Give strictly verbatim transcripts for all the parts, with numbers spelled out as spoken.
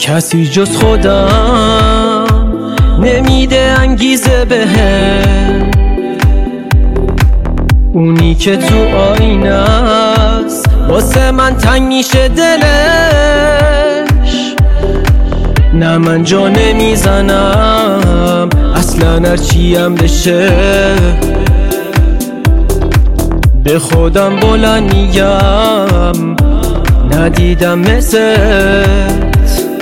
کسی جز خودم نمیده انگیزه بهم، اونی که تو آینه است واسه من تنگ میشه دلش. نه من جا نمیزنم اصلا هرچیم بشه، به خودم بلند میگم ندیدم مثلت.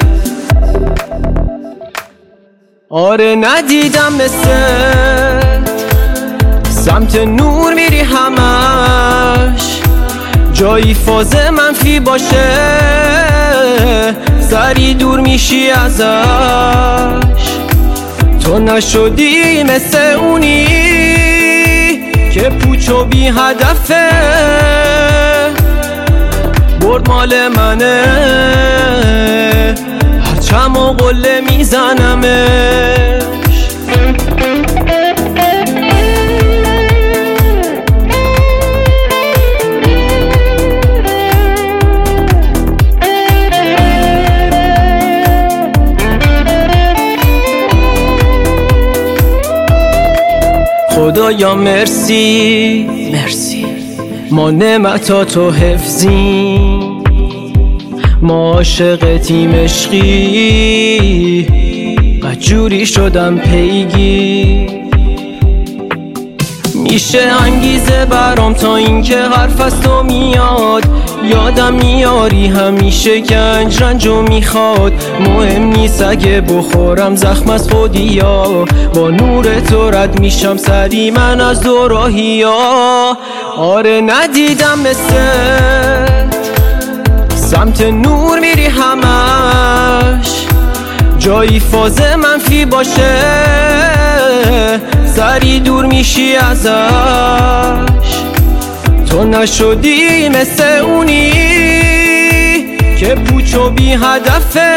آره ندیدم مثلت، سمت نور میری همش، جایی فاز منفی باشه سری دور میشی ازش. تو نشدی مثل اونی که پوچ و بی هدفه، برد مال منه هرچم و قله میزنمش. خدایا مرسی مرسی، ما نعمتاتو حفظیم، ما عاشق تیم عشقی قجوری شدم پیگی. میشه انگیزه برام تا اینکه حرف از تو میاد، یادم میاری همیشه گنج رنجو میخواد. مهم نیست اگه بخورم زخم از خودی ها، با نور تو رد میشم سری من از دوراهی ها. آره ندیدم مثلت، سمت نور میری همش، جایی فاز منفی باشه سری دور میشی ازش. تو نشدی مثل اونی که پوچ و بی هدفه،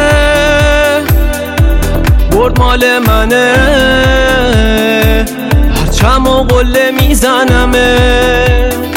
برد مال منه هرچم و قله میزنمه.